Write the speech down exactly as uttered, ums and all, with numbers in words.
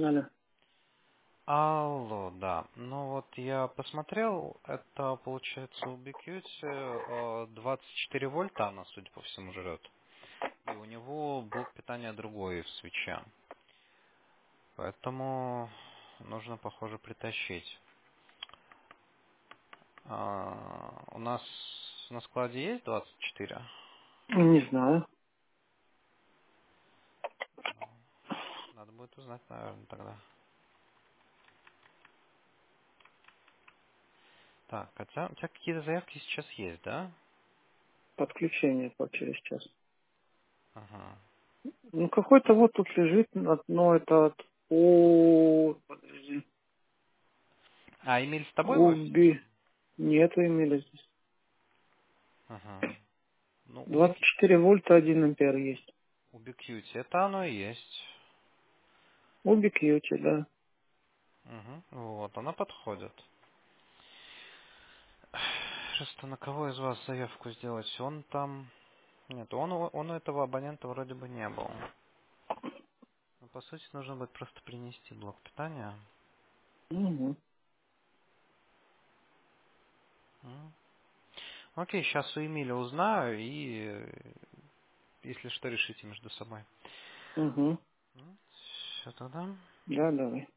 Алло. Алло, да. Ну вот я посмотрел, это получается у Ubiquiti двадцать четыре вольта она, судя по всему, жрет. И у него блок питания другой в свече. Поэтому нужно, похоже, притащить. А, у нас на складе есть двадцать четыре? Не знаю. Надо будет узнать, наверное, тогда. Так, хотя у тебя какие-то заявки сейчас есть, да? Подключение по через час. Ага. Ну, какой-то вот тут лежит одно, это от у... Подожди. А Эмиль с тобой в офисе? Уби. Нету имели здесь. Ага. Ну, у двадцать Бики... четыре вольта, один ампер есть. у Ubiquiti это оно и есть. Уби Кьюти, да. Угу. Вот, она подходит. Просто на кого из вас заявку сделать? Он там... Нет, он, у- он у этого абонента вроде бы не был. Но, по сути, нужно будет просто принести блок питания. Угу. М. Окей, сейчас у Эмиля узнаю, и э, если что, решите между собой. Угу. Все тогда. Да, давай.